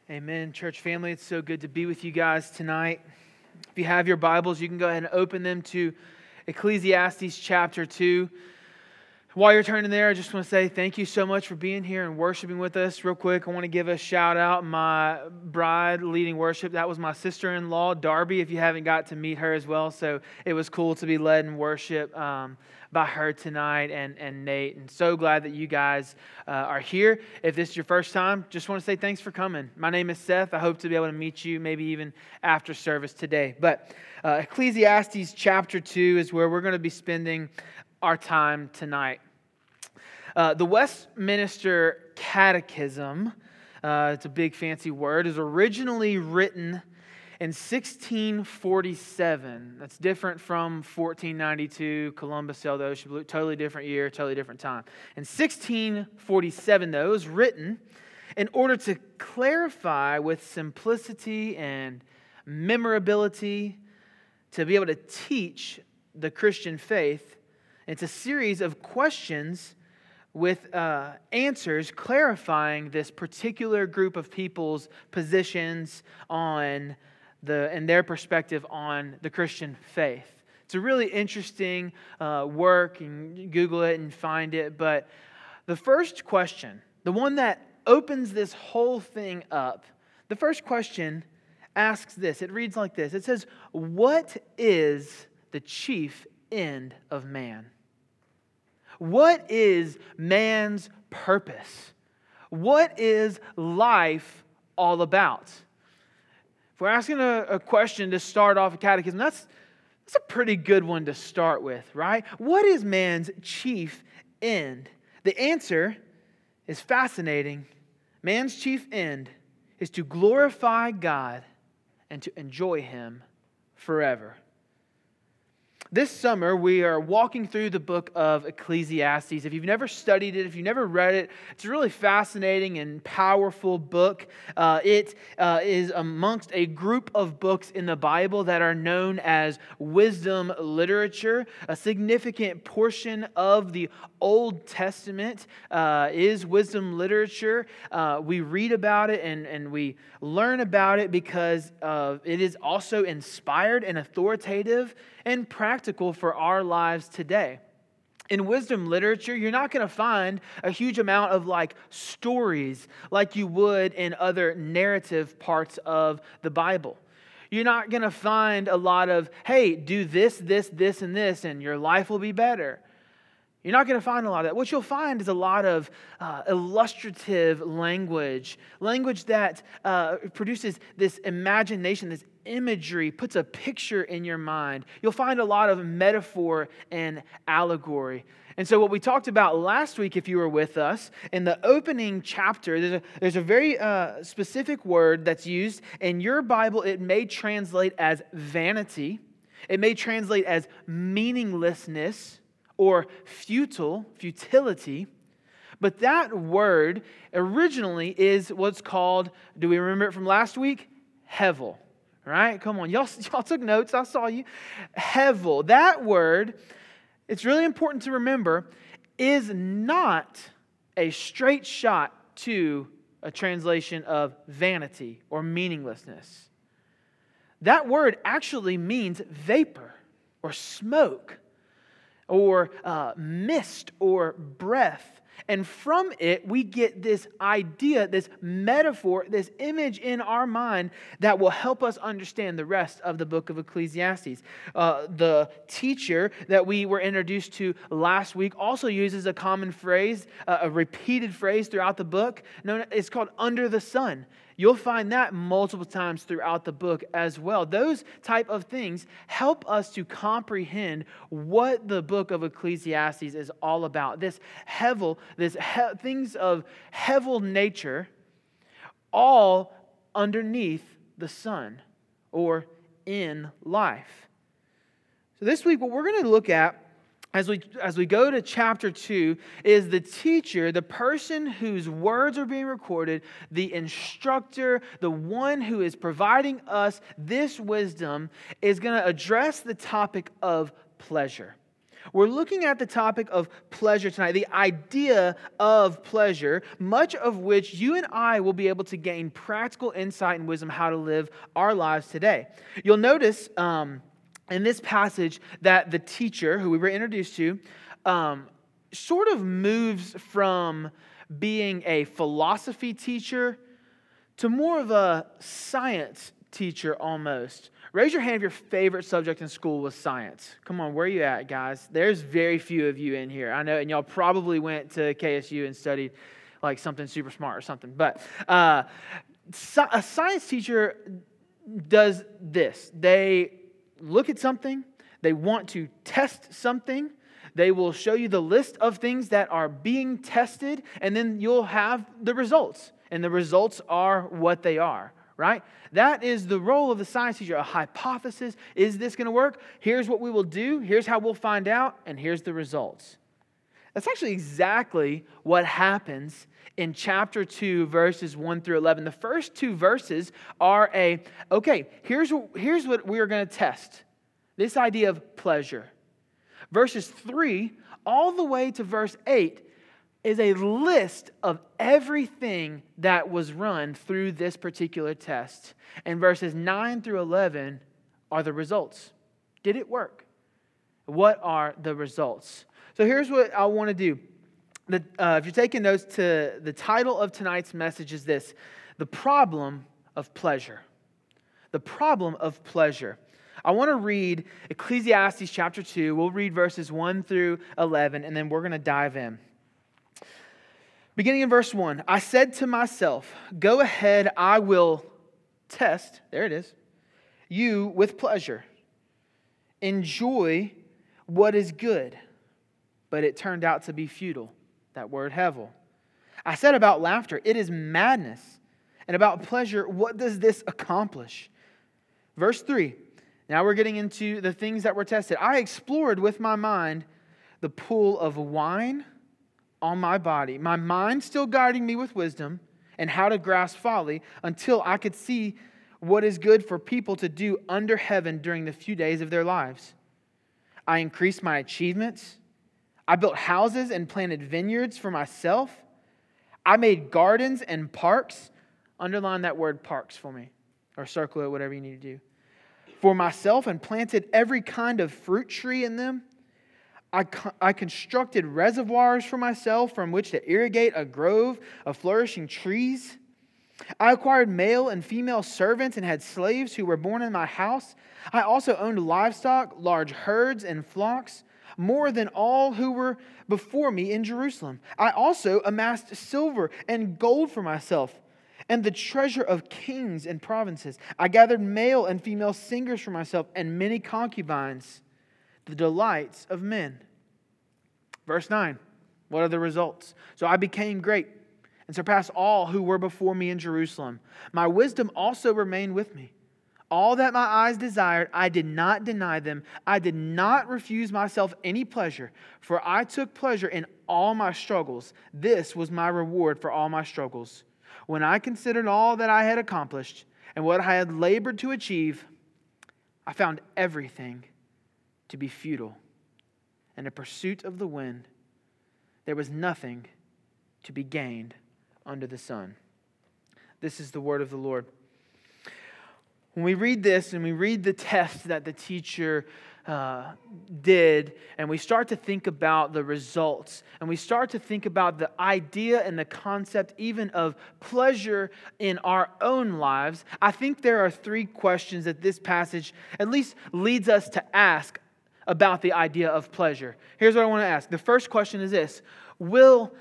Amen. Church family, it's so good to be with you guys tonight. If you have your Bibles, you can go ahead and open them to Ecclesiastes chapter 2. While you're turning there, I just want to say thank you so much for being here and worshiping with us. Real quick, I want to give a shout out. My bride leading worship, that was my sister-in-law, Darby, if you haven't got to meet her as well. So it was cool to be led in worship by her tonight and Nate. And so glad that you guys are here. If this is your first time, just want to say thanks for coming. My name is Seth. I hope to be able to meet you maybe even after service today. But Ecclesiastes chapter 2 is where we're going to be spending our time tonight. The Westminster Catechism, it's a big fancy word, is originally written in 1647. That's different from 1492, Columbus sailed the ocean blue, totally different year, totally different time. In 1647, though, it was written in order to clarify with simplicity and memorability, to be able to teach the Christian faith. It's a series of questions with answers clarifying this particular group of people's positions and their perspective on the Christian faith. It's a really interesting work, and Google it and find it. But the first question, the one that opens this whole thing up, the first question asks this. It reads like this. It says, "What is the chief end of man?" What is man's purpose? What is life all about? If we're asking a question to start off a catechism, that's a pretty good one to start with, right? What is man's chief end? The answer is fascinating. Man's chief end is to glorify God and to enjoy Him forever. This summer, we are walking through the book of Ecclesiastes. If you've never studied it, if you've never read it, it's a really fascinating and powerful book. It is amongst a group of books in the Bible that are known as wisdom literature. A significant portion of the Old Testament is wisdom literature. We read about it and we learn about it because it is also inspired and authoritative and practical for our lives today. In wisdom literature, you're not going to find a huge amount of stories like you would in other narrative parts of the Bible. You're not going to find a lot of, hey, do this, this, this, and this, and your life will be better. You're not going to find a lot of that. What you'll find is a lot of illustrative language that produces this imagination, this imagery, puts a picture in your mind. You'll find a lot of metaphor and allegory. And so what we talked about last week, if you were with us, in the opening chapter, there's a very specific word that's used. In your Bible, it may translate as vanity. It may translate as meaninglessness, or futility. But that word originally is what's called, do we remember it from last week? Hevel. Right? Come on, y'all took notes, I saw you. Hevel. That word, it's really important to remember, is not a straight shot to a translation of vanity or meaninglessness. That word actually means vapor or smoke, or mist, or breath. And from it, we get this idea, this metaphor, this image in our mind that will help us understand the rest of the book of Ecclesiastes. The teacher that we were introduced to last week also uses a common phrase, a repeated phrase throughout the book. It's called under the sun. You'll find that multiple times throughout the book as well. Those type of things help us to comprehend what the book of Ecclesiastes is all about. This hevel, things of hevel nature, all underneath the sun or in life. So this week, what we're going to look at as we go to chapter 2 is the teacher, the person whose words are being recorded, the instructor, the one who is providing us this wisdom is going to address the topic of pleasure. We're looking at the topic of pleasure tonight, the idea of pleasure, much of which you and I will be able to gain practical insight and wisdom how to live our lives today. You'll notice in this passage that the teacher, who we were introduced to, sort of moves from being a philosophy teacher to more of a science teacher almost. Raise your hand if your favorite subject in school was science. Come on, where are you at, guys? There's very few of you in here. I know, and y'all probably went to KSU and studied like something super smart or something. But a science teacher does this. They look at something. They want to test something. They will show you the list of things that are being tested, and then you'll have the results. And the results are what they are. Right? That is the role of the science teacher, a hypothesis. Is this going to work? Here's what we will do. Here's how we'll find out. And here's the results. That's actually exactly what happens in chapter 2, verses 1 through 11. The first two verses are here's what we are going to test. This idea of pleasure. Verses 3 all the way to verse 8 is a list of everything that was run through this particular test. And verses 9 through 11 are the results. Did it work? What are the results? So here's what I want to do. If you're taking notes, the title of tonight's message is this: The Problem of Pleasure. The Problem of Pleasure. I want to read Ecclesiastes chapter 2. We'll read verses 1 through 11, and then we're going to dive in. Beginning in verse 1, I said to myself, go ahead, I will test, there it is, you with pleasure. Enjoy what is good. But it turned out to be futile, that word hevel. I said about laughter, it is madness. And about pleasure, what does this accomplish? Verse 3, now we're getting into the things that were tested. I explored with my mind the pool of wine on my body, my mind still guiding me with wisdom and how to grasp folly, until I could see what is good for people to do under heaven during the few days of their lives. I increased my achievements. I built houses and planted vineyards for myself. I made gardens and parks. Underline that word parks for me, or circle it, whatever you need to do. For myself, and planted every kind of fruit tree in them. I constructed reservoirs for myself from which to irrigate a grove of flourishing trees. I acquired male and female servants and had slaves who were born in my house. I also owned livestock, large herds and flocks, more than all who were before me in Jerusalem. I also amassed silver and gold for myself, and the treasure of kings and provinces. I gathered male and female singers for myself, and many concubines, the delights of men. Verse 9, what are the results? So I became great and surpassed all who were before me in Jerusalem. My wisdom also remained with me. All that my eyes desired, I did not deny them. I did not refuse myself any pleasure, for I took pleasure in all my struggles. This was my reward for all my struggles. When I considered all that I had accomplished and what I had labored to achieve, I found everything to be futile. In a pursuit of the wind, there was nothing to be gained under the sun. This is the word of the Lord. When we read this and we read the test that the teacher did, and we start to think about the results, and we start to think about the idea and the concept even of pleasure in our own lives, I think there are three questions that this passage at least leads us to ask about the idea of pleasure. Here's what I want to ask. The first question is this: Will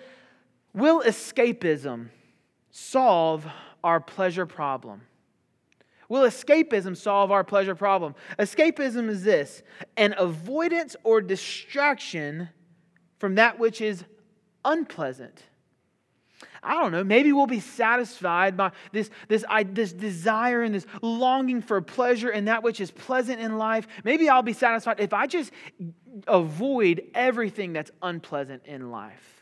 escapism solve our pleasure problem? Will escapism solve our pleasure problem? Escapism is this: an avoidance or distraction from that which is unpleasant. I don't know, maybe we'll be satisfied by this desire and this longing for pleasure in that which is pleasant in life. Maybe I'll be satisfied if I just avoid everything that's unpleasant in life.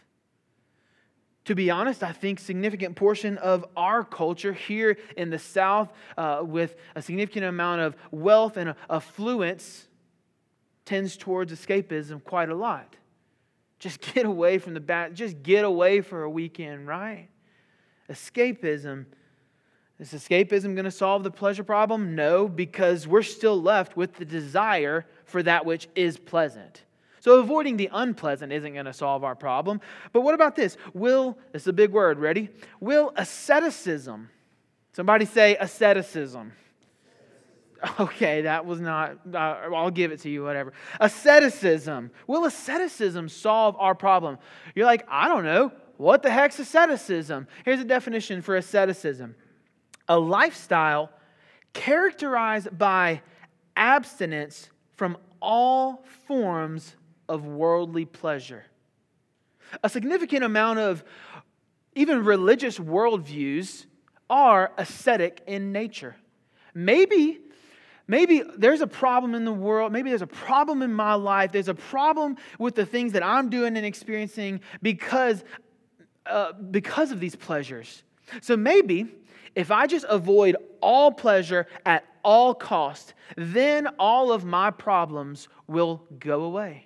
To be honest, I think a significant portion of our culture here in the South, with a significant amount of wealth and affluence, tends towards escapism quite a lot. Just get away from the bad, just get away for a weekend, right? Escapism. Is escapism going to solve the pleasure problem? No, because we're still left with the desire for that which is pleasant. So avoiding the unpleasant isn't going to solve our problem. But what about this? This is a big word, ready? Will asceticism, somebody say asceticism. Okay, that was not, I'll give it to you, whatever. Asceticism. Will asceticism solve our problem? You're like, I don't know. What the heck's asceticism? Here's a definition for asceticism. A lifestyle characterized by abstinence from all forms of worldly pleasure. A significant amount of even religious worldviews are ascetic in nature. Maybe there's a problem in the world. Maybe there's a problem in my life. There's a problem with the things that I'm doing and experiencing because of these pleasures. So maybe if I just avoid all pleasure at all cost, then all of my problems will go away.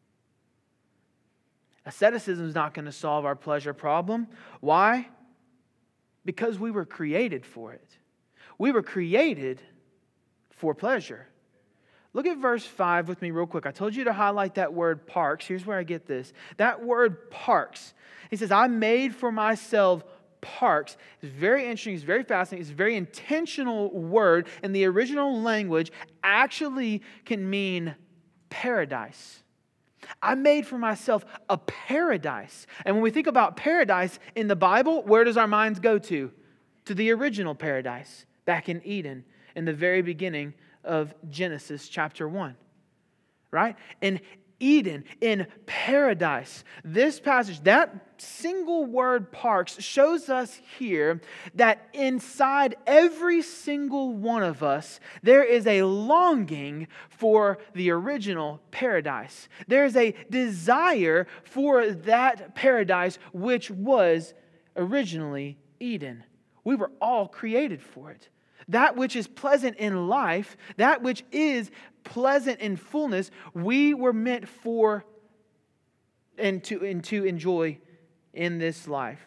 Asceticism is not going to solve our pleasure problem. Why? Because we were created for it. We were created for pleasure. Look at verse 5 with me real quick. I told you to highlight that word parks. Here's where I get this. That word parks. He says, I made for myself parks. It's very interesting. It's very fascinating. It's a very intentional word. And the original language actually can mean paradise. I made for myself a paradise. And when we think about paradise in the Bible, where does our minds go to? To the original paradise, back in Eden, in the very beginning of Genesis chapter 1. Right? In Eden, in paradise. This passage, that single word parks, shows us here that inside every single one of us, there is a longing for the original paradise. There's a desire for that paradise which was originally Eden. We were all created for it. That which is pleasant in life, that which is pleasant in fullness, we were meant for and to enjoy in this life.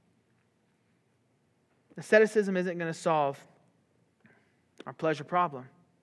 Asceticism isn't going to solve our pleasure problem.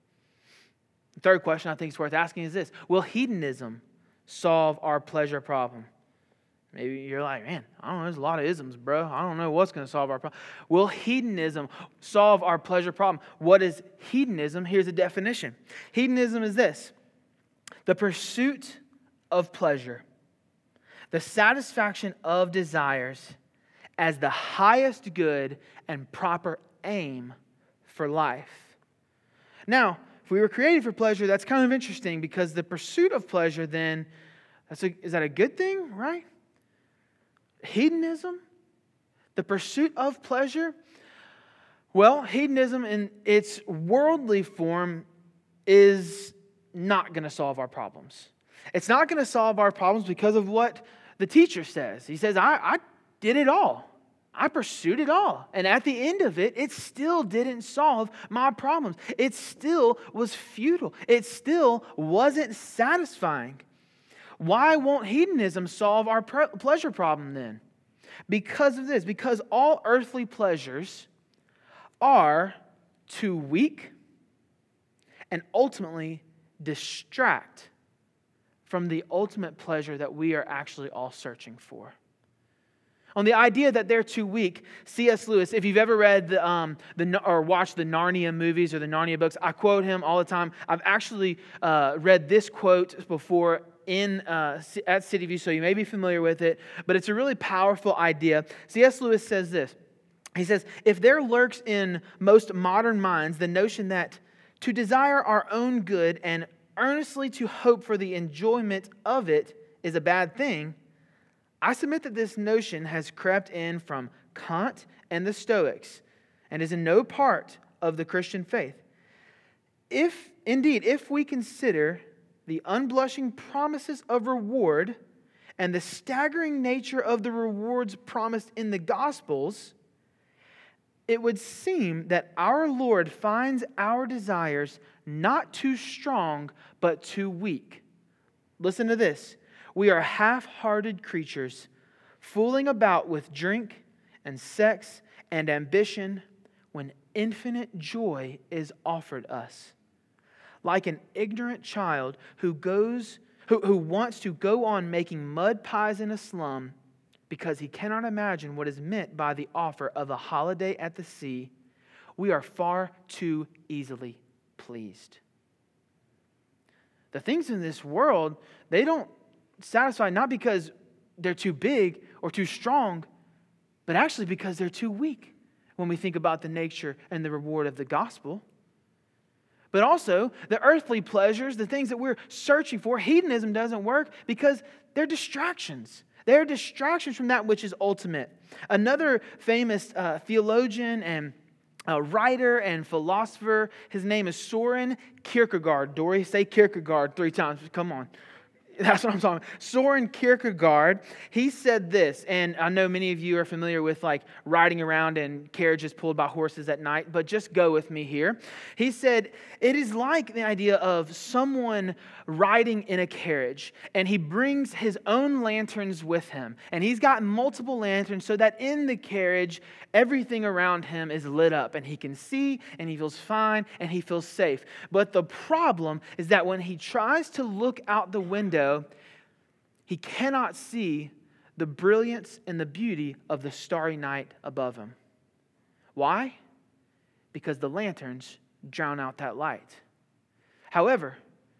The third question I think is worth asking is this: will hedonism solve our pleasure problem? Maybe you're like, man, I don't know, there's a lot of isms, bro. I don't know what's going to solve our problem. Will hedonism solve our pleasure problem? What is hedonism? Here's a definition. Hedonism is this: the pursuit of pleasure, the satisfaction of desires as the highest good and proper aim for life. Now, if we were created for pleasure, that's kind of interesting because the pursuit of pleasure then, is that a good thing, right? Hedonism, the pursuit of pleasure. Well, hedonism in its worldly form is not going to solve our problems. It's not going to solve our problems because of what the teacher says. He says, I did it all. I pursued it all. And at the end of it, it still didn't solve my problems. It still was futile. It still wasn't satisfying. Why won't hedonism solve our pleasure problem then? Because of this. Because all earthly pleasures are too weak and ultimately distract from the ultimate pleasure that we are actually all searching for. On the idea that they're too weak, C.S. Lewis, if you've ever read or watched the Narnia movies or the Narnia books, I quote him all the time. I've actually read this quote before at City View, so you may be familiar with it, but it's a really powerful idea. C.S. Lewis says this. He says, if there lurks in most modern minds the notion that to desire our own good and earnestly to hope for the enjoyment of it is a bad thing, I submit that this notion has crept in from Kant and the Stoics and is in no part of the Christian faith. If we consider the unblushing promises of reward and the staggering nature of the rewards promised in the Gospels, it would seem that our Lord finds our desires not too strong, but too weak. Listen to this. We are half-hearted creatures, fooling about with drink and sex and ambition when infinite joy is offered us. Like an ignorant child who wants to go on making mud pies in a slum because he cannot imagine what is meant by the offer of a holiday at the sea, we are far too easily pleased. The things in this world, they don't satisfy not because they're too big or too strong, but actually because they're too weak when we think about the nature and the reward of the gospel. But also, the earthly pleasures, the things that we're searching for, hedonism doesn't work because they're distractions. They're distractions from that which is ultimate. Another famous theologian and writer and philosopher, his name is Soren Kierkegaard. Dory, say Kierkegaard 3 times. Come on. That's what I'm talking about. Soren Kierkegaard, he said this, and I know many of you are familiar with like riding around in carriages pulled by horses at night, but just go with me here. He said, it is like the idea of someone riding in a carriage, and he brings his own lanterns with him, and he's got multiple lanterns so that in the carriage, everything around him is lit up, and he can see, and he feels fine, and he feels safe. But the problem is that when he tries to look out the window, he cannot see the brilliance and the beauty of the starry night above him. Why? Because the lanterns drown out that light. However,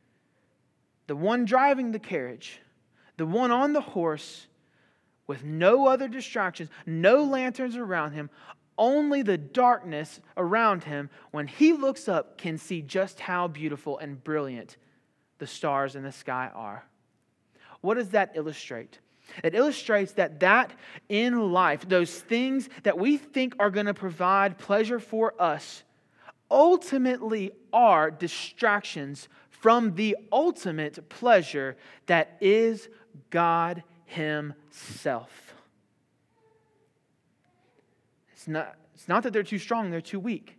the one driving the carriage, the one on the horse, with no other distractions, no lanterns around him, only the darkness around him, when he looks up, can see just how beautiful and brilliant the stars in the sky are. What does that illustrate? It illustrates that in life, those things that we think are going to provide pleasure for us, ultimately are distractions from the ultimate pleasure that is God Himself. It's not that they're too strong, they're too weak.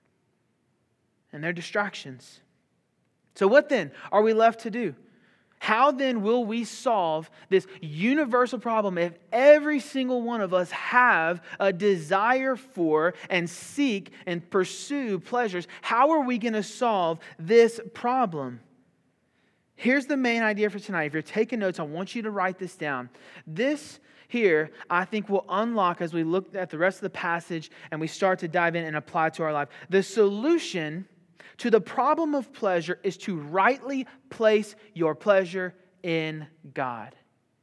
And they're distractions. So what then are we left to do? How then will we solve this universal problem if every single one of us have a desire for and seek and pursue pleasures? How are we going to solve this problem? Here's the main idea for tonight. If you're taking notes, I want you to write this down. This here, I think, will unlock as we look at the rest of the passage and we start to dive in and apply to our life. The solution to the problem of pleasure is to rightly place your pleasure in God.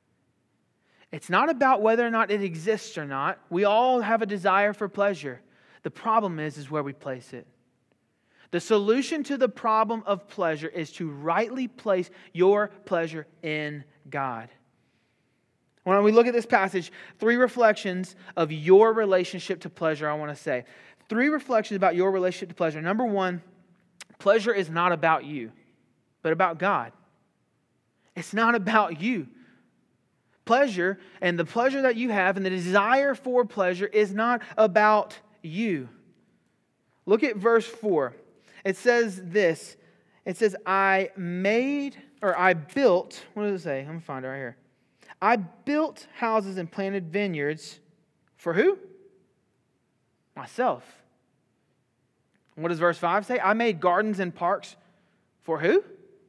It's not about whether or not it exists or not. We all have a desire for pleasure. The problem is where we place it. The solution to the problem of pleasure is to rightly place your pleasure in God. When we look at this passage, 3 reflections of your relationship to pleasure, I want to say. 3 reflections about your relationship to pleasure. Number 1, pleasure is not about you, but about God. It's not about you. Pleasure and the pleasure that you have and the desire for pleasure is not about you. Look at verse 4. It says this. It says, I built, what does it say? I'm going to find it right here. I built houses and planted vineyards for who? Myself. What does verse 5 say? I made gardens and parks for who?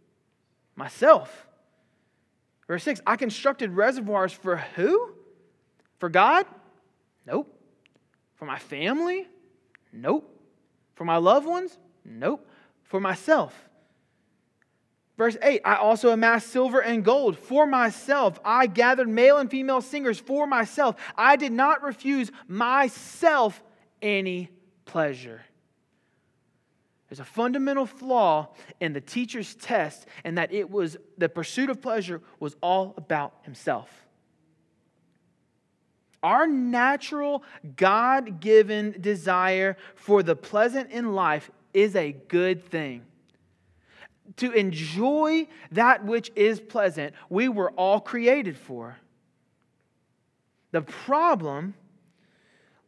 Myself. Verse 6, I constructed reservoirs for who? For God? Nope. For my family? Nope. For my loved ones? Nope. For myself. Verse 8, I also amassed silver and gold for myself. I gathered male and female singers for myself. I did not refuse myself any pleasure. There's a fundamental flaw in the teacher's test, and that it was the pursuit of pleasure was all about himself. Our natural, God-given desire for the pleasant in life is a good thing. To enjoy that which is pleasant, we were all created for. The problem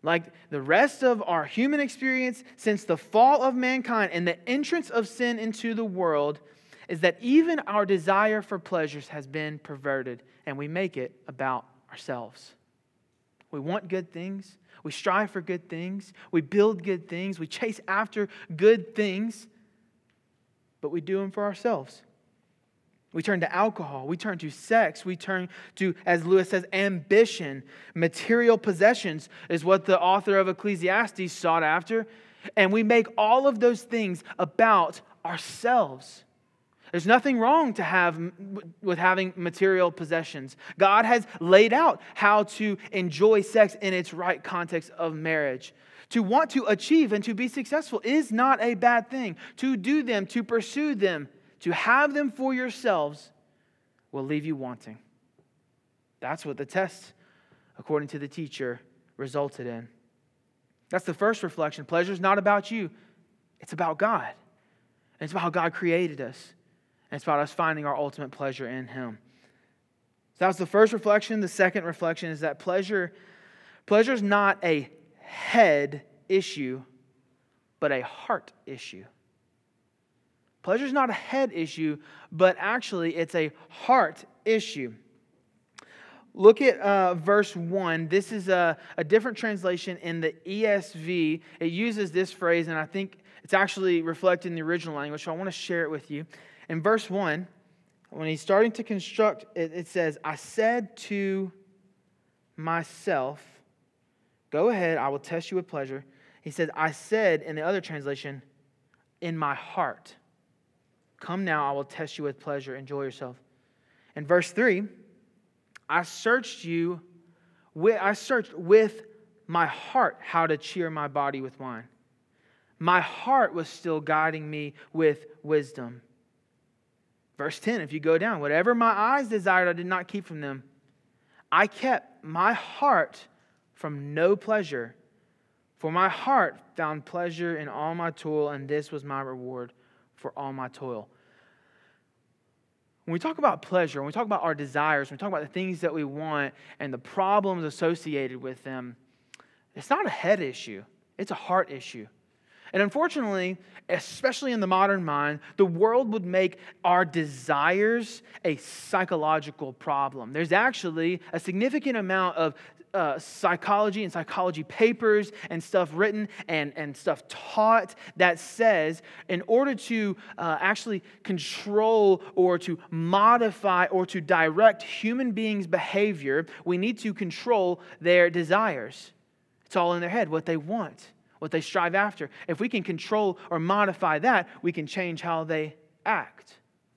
like the rest of our human experience since the fall of mankind and the entrance of sin into the world, is that even our desire for pleasures has been perverted, and we make it about ourselves. We want good things. We strive for good things. We build good things. We chase after good things, but we do them for ourselves. We turn to alcohol. We turn to sex. We turn to, as Lewis says, ambition. Material possessions is what the author of Ecclesiastes sought after. And we make all of those things about ourselves. There's nothing wrong with having material possessions. God has laid out how to enjoy sex in its right context of marriage. To want to achieve and to be successful is not a bad thing. To do them, to pursue them, to have them for yourselves will leave you wanting. That's what the test, according to the teacher, resulted in. That's the first reflection. Pleasure is not about you. It's about God. And it's about how God created us. And it's about us finding our ultimate pleasure in Him. So that was the first reflection. The second reflection is that pleasure is not a head issue, but a heart issue. Pleasure is not a head issue, but actually it's a heart issue. Look at verse 1. This is a different translation in the ESV. It uses this phrase, and I think it's actually reflected in the original language, so I want to share it with you. In verse 1, when he's starting to construct, it says, I said to myself, go ahead, I will test you with pleasure. He said, I said, in the other translation, in my heart. Come now, I will test you with pleasure. Enjoy yourself. In verse 3, I searched with my heart how to cheer my body with wine. My heart was still guiding me with wisdom. Verse 10, if you go down, whatever my eyes desired, I did not keep from them. I kept my heart from no pleasure, for my heart found pleasure in all my toil, and this was my reward for all my toil. When we talk about pleasure, when we talk about our desires, when we talk about the things that we want and the problems associated with them, it's not a head issue. It's a heart issue. And unfortunately, especially in the modern mind, the world would make our desires a psychological problem. There's actually a significant amount of psychology and psychology papers and stuff written and stuff taught that says in order to actually control or to modify or to direct human beings' behavior, we need to control their desires. It's all in their head, what they want, what they strive after. If we can control or modify that, we can change how they act.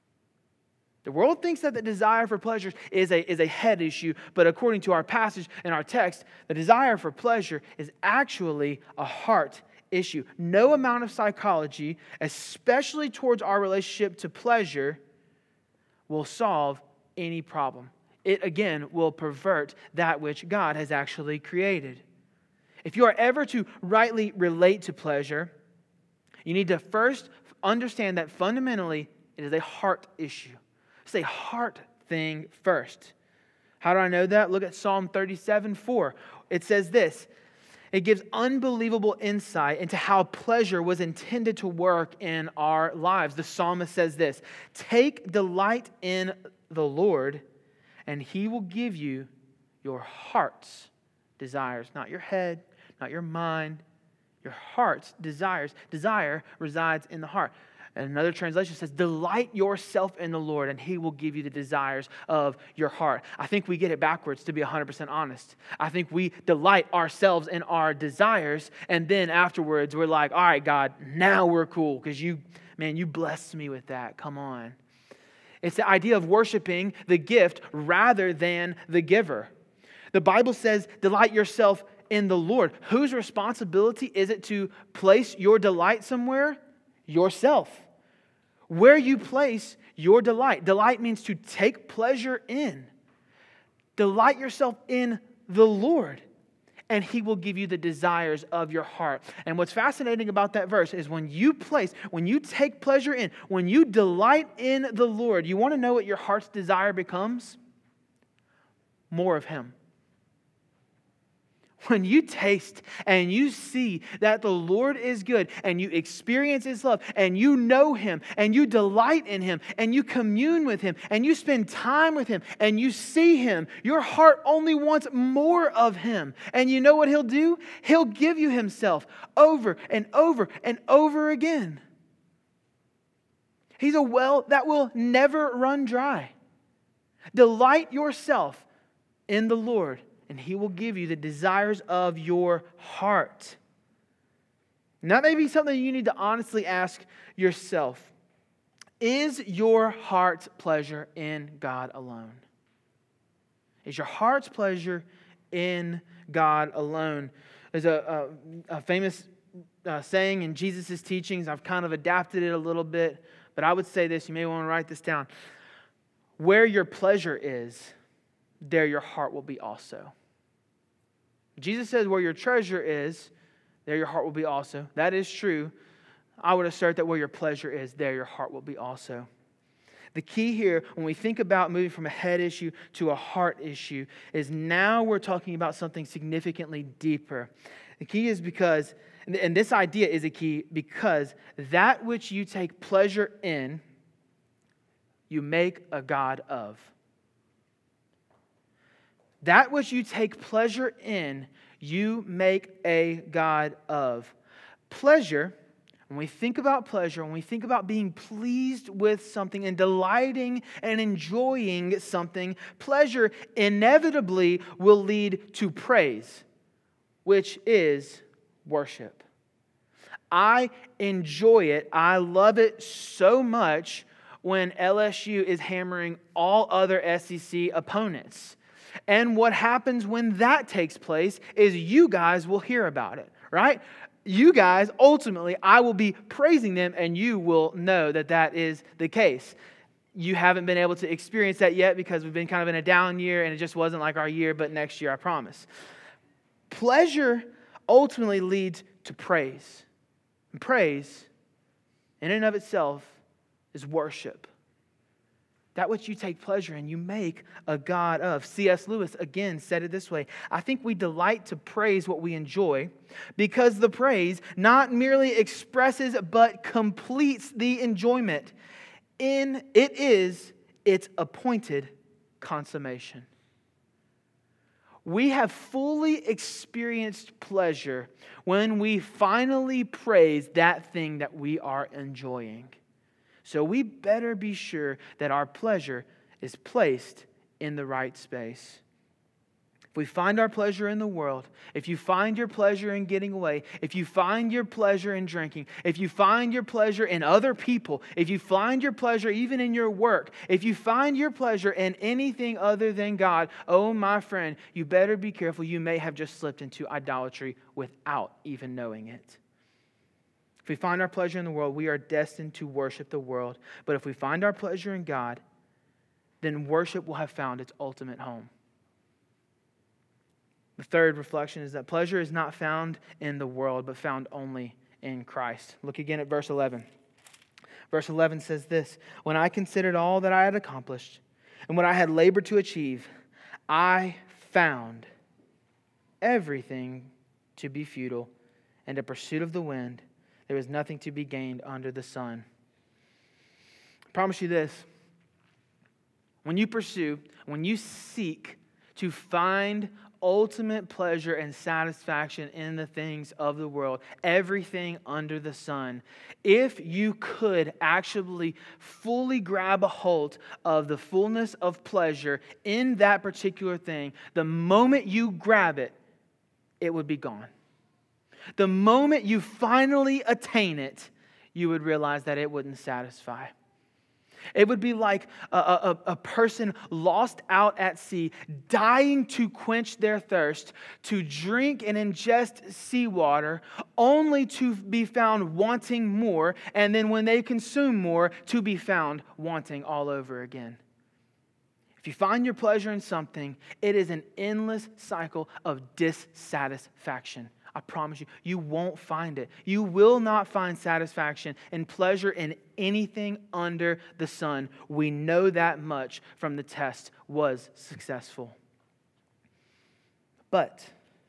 The world thinks that the desire for pleasure is a head issue, but according to our passage and our text, the desire for pleasure is actually a heart issue. No amount of psychology, especially towards our relationship to pleasure, will solve any problem. It, again, will pervert that which God has actually created. If you are ever to rightly relate to pleasure, you need to first understand that fundamentally it is a heart issue. It's a heart thing first. How do I know that? Look at Psalm 37:4. It says this. It gives unbelievable insight into how pleasure was intended to work in our lives. The psalmist says this, take delight in the Lord, and He will give you your heart's desires. Not your head, not your mind, your heart's desires. Desire resides in the heart. And another translation says, delight yourself in the Lord, and He will give you the desires of your heart. I think we get it backwards, to be 100% honest. I think we delight ourselves in our desires, and then afterwards we're like, all right, God, now we're cool, because you blessed me with that. Come on. It's the idea of worshiping the gift rather than the giver. The Bible says, delight yourself in the Lord. Whose responsibility is it to place your delight somewhere? Yourself. Where you place your delight. Delight means to take pleasure in. Delight yourself in the Lord, and He will give you the desires of your heart. And what's fascinating about that verse is when you take pleasure in, when you delight in the Lord, you want to know what your heart's desire becomes? More of Him. When you taste and you see that the Lord is good and you experience His love and you know Him and you delight in Him and you commune with Him and you spend time with Him and you see Him, your heart only wants more of Him. And you know what He'll do? He'll give you Himself over and over and over again. He's a well that will never run dry. Delight yourself in the Lord, and He will give you the desires of your heart. And that may be something you need to honestly ask yourself. Is your heart's pleasure in God alone? Is your heart's pleasure in God alone? There's a famous saying in Jesus' teachings. I've kind of adapted it a little bit, but I would say this. You may want to write this down. Where your pleasure is, there your heart will be also. Jesus says where your treasure is, there your heart will be also. That is true. I would assert that where your pleasure is, there your heart will be also. The key here, when we think about moving from a head issue to a heart issue, is now we're talking about something significantly deeper. The key is because, and this idea is a key, because that which you take pleasure in, you make a god of. That which you take pleasure in, you make a god of. Pleasure, when we think about pleasure, when we think about being pleased with something and delighting and enjoying something, pleasure inevitably will lead to praise, which is worship. I enjoy it. I love it so much when LSU is hammering all other SEC opponents. And what happens when that takes place is you guys will hear about it, right? You guys, ultimately, I will be praising them and you will know that that is the case. You haven't been able to experience that yet because we've been kind of in a down year and it just wasn't like our year, but next year, I promise. Pleasure ultimately leads to praise. And praise, in and of itself, is worship. That which you take pleasure in, you make a god of. C.S. Lewis again said it this way. I think we delight to praise what we enjoy because the praise not merely expresses but completes the enjoyment. It is its appointed consummation. We have fully experienced pleasure when we finally praise that thing that we are enjoying. So we better be sure that our pleasure is placed in the right space. If we find our pleasure in the world, if you find your pleasure in getting away, if you find your pleasure in drinking, if you find your pleasure in other people, if you find your pleasure even in your work, if you find your pleasure in anything other than God, oh my friend, you better be careful. You may have just slipped into idolatry without even knowing it. If we find our pleasure in the world, we are destined to worship the world. But if we find our pleasure in God, then worship will have found its ultimate home. The third reflection is that pleasure is not found in the world, but found only in Christ. Look again at verse 11. Verse 11 says this, "When I considered all that I had accomplished and what I had labored to achieve, I found everything to be futile and a pursuit of the wind. There was nothing to be gained under the sun." I promise you this. When you seek to find ultimate pleasure and satisfaction in the things of the world, everything under the sun, if you could actually fully grab a hold of the fullness of pleasure in that particular thing, the moment you grab it, it would be gone. The moment you finally attain it, you would realize that it wouldn't satisfy. It would be like a person lost out at sea, dying to quench their thirst, to drink and ingest seawater, only to be found wanting more, and then when they consume more, to be found wanting all over again. If you find your pleasure in something, it is an endless cycle of dissatisfaction. I promise you, you won't find it. You will not find satisfaction and pleasure in anything under the sun. We know that much from the test was successful. But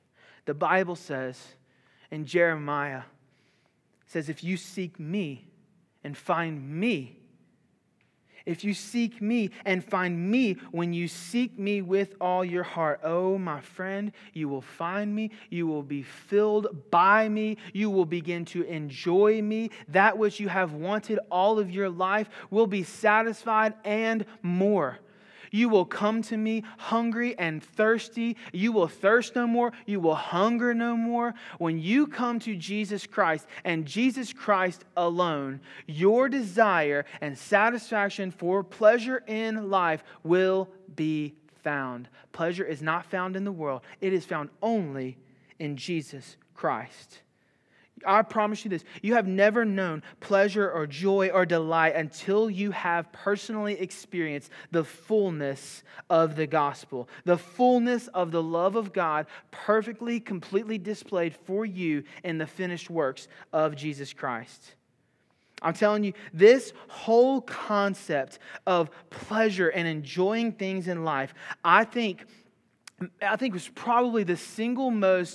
The Bible says in Jeremiah, it says, if you seek me and find me, if you seek me and find me, when you seek me with all your heart, oh, my friend, you will find me. You will be filled by me. You will begin to enjoy me. That which you have wanted all of your life will be satisfied and more. You will come to me hungry and thirsty. You will thirst no more. You will hunger no more. When you come to Jesus Christ and Jesus Christ alone, your desire and satisfaction for pleasure in life will be found. Pleasure is not found in the world. It is found only in Jesus Christ. I promise you this, you have never known pleasure or joy or delight until you have personally experienced the fullness of the gospel, the fullness of the love of God perfectly, completely displayed for you in the finished works of Jesus Christ. I'm telling you, this whole concept of pleasure and enjoying things in life, I think was probably the single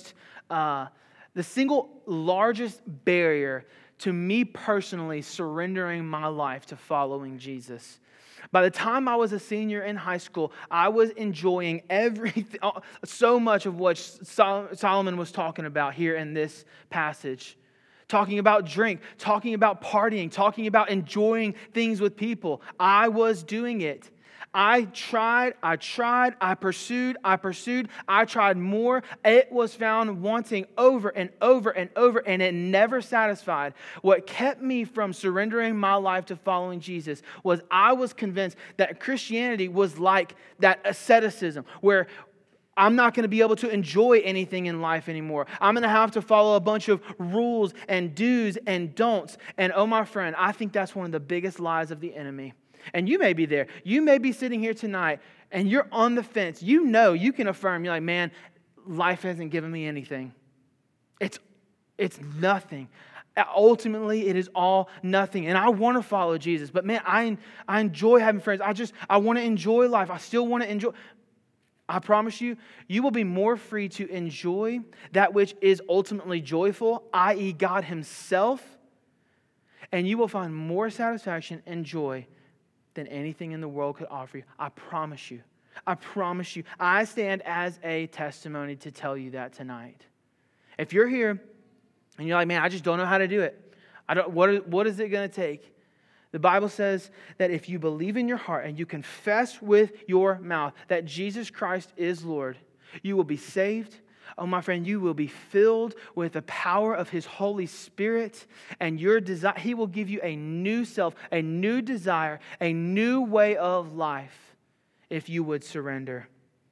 largest barrier to me personally surrendering my life to following Jesus. By the time I was a senior in high school, I was enjoying everything, so much of what Solomon was talking about here in this passage. Talking about drink, talking about partying, talking about enjoying things with people. I was doing it. I tried, I pursued, I tried more. It was found wanting over and over and over, and it never satisfied. What kept me from surrendering my life to following Jesus was I was convinced that Christianity was like that asceticism, where I'm not going to be able to enjoy anything in life anymore. I'm going to have to follow a bunch of rules and do's and don'ts. And oh, my friend, I think that's one of the biggest lies of the enemy. And you may be there. You may be sitting here tonight and you're on the fence. You know, you can affirm. You're like, man, life hasn't given me anything. It's nothing. Ultimately, it is all nothing. And I want to follow Jesus. But man, I enjoy having friends. I want to enjoy life. I still want to enjoy. I promise you, you will be more free to enjoy that which is ultimately joyful, i.e. God Himself. And you will find more satisfaction and joy than anything in the world could offer you. I promise you. I promise you. I stand as a testimony to tell you that tonight. If you're here and you're like, man, I just don't know how to do it. What is it going to take? The Bible says that if you believe in your heart and you confess with your mouth that Jesus Christ is Lord, you will be saved. Oh, my friend, you will be filled with the power of His Holy Spirit, and your desire, He will give you a new self, a new desire, a new way of life if you would surrender.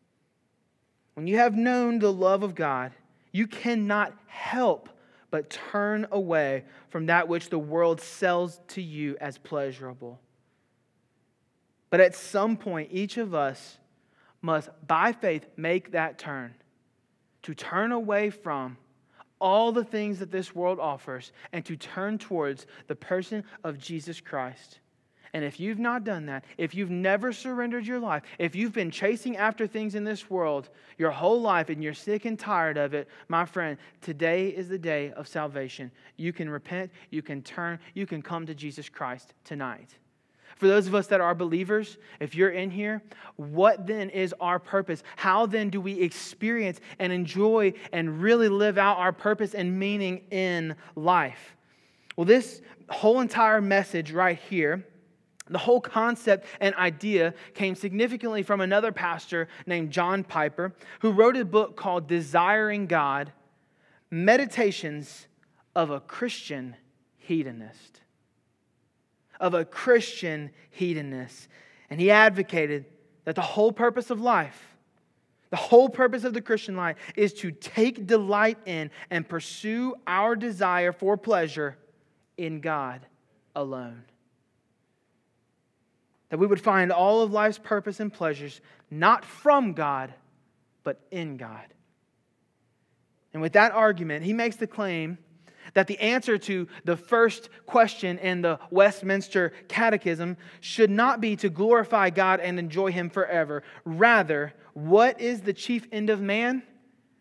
When you have known the love of God, you cannot help but turn away from that which the world sells to you as pleasurable. But at some point, each of us must, by faith, make that turn. To turn away from all the things that this world offers and to turn towards the person of Jesus Christ. And if you've not done that, if you've never surrendered your life, if you've been chasing after things in this world your whole life and you're sick and tired of it, my friend, today is the day of salvation. You can repent, you can turn, you can come to Jesus Christ tonight. For those of us that are believers, if you're in here, what then is our purpose? How then do we experience and enjoy and really live out our purpose and meaning in life? Well, this whole entire message right here, the whole concept and idea came significantly from another pastor named John Piper, who wrote a book called Desiring God, Meditations of a Christian Hedonist. Of a Christian hedonist. And he advocated that the whole purpose of life, the whole purpose of the Christian life is to take delight in and pursue our desire for pleasure in God alone. That we would find all of life's purpose and pleasures not from God, but in God. And with that argument, he makes the claim that the answer to the first question in the Westminster Catechism should not be to glorify God and enjoy Him forever. Rather, what is the chief end of man?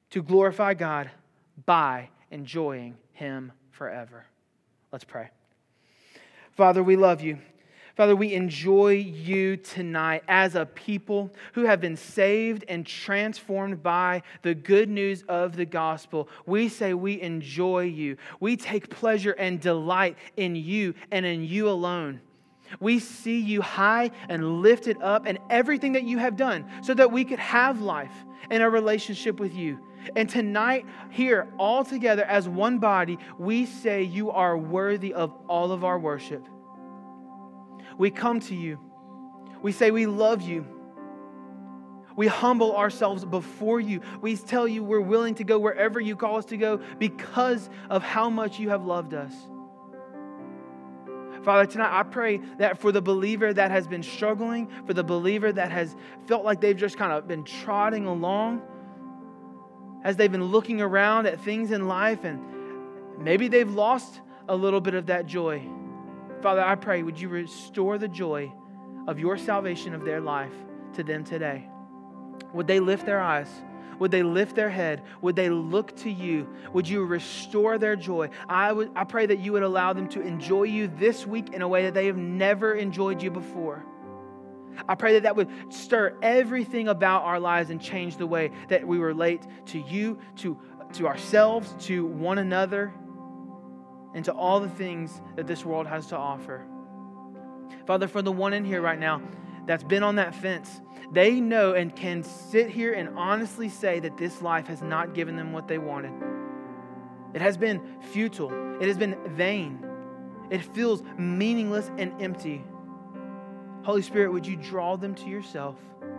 to glorify God by enjoying Him forever. Let's pray. Father, we love You. Father, we enjoy You tonight as a people who have been saved and transformed by the good news of the gospel. We say we enjoy You. We take pleasure and delight in You and in You alone. We see You high and lifted up and everything that You have done so that we could have life and a relationship with You. And tonight, here, all together as one body, we say You are worthy of all of our worship. We come to You. We say we love You. We humble ourselves before You. We tell You we're willing to go wherever You call us to go because of how much You have loved us. Father, tonight I pray that for the believer that has been struggling, for the believer that has felt like they've just kind of been trotting along, as they've been looking around at things in life and maybe they've lost a little bit of that joy. Father, I pray, would You restore the joy of Your salvation of their life to them today? Would they lift their eyes? Would they lift their head? Would they look to You? Would You restore their joy? I pray that You would allow them to enjoy You this week in a way that they have never enjoyed You before. I pray that would stir everything about our lives and change the way that we relate to You, to ourselves, to one another, and to all the things that this world has to offer. Father, for the one in here right now that's been on that fence, they know and can sit here and honestly say that this life has not given them what they wanted. It has been futile. It has been vain. It feels meaningless and empty. Holy Spirit, would You draw them to Yourself?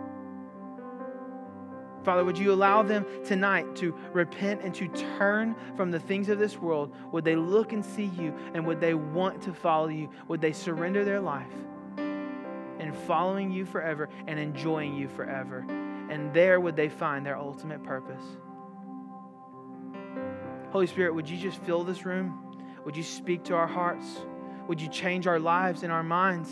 Father, would You allow them tonight to repent and to turn from the things of this world? Would they look and see You, and would they want to follow You? Would they surrender their life in following You forever and enjoying You forever? And there would they find their ultimate purpose. Holy Spirit, would You just fill this room? Would You speak to our hearts? Would You change our lives and our minds?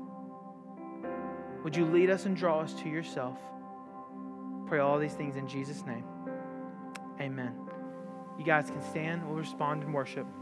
Would You lead us and draw us to Yourself? Pray all these things in Jesus' name. Amen. You guys can stand. We'll respond in worship.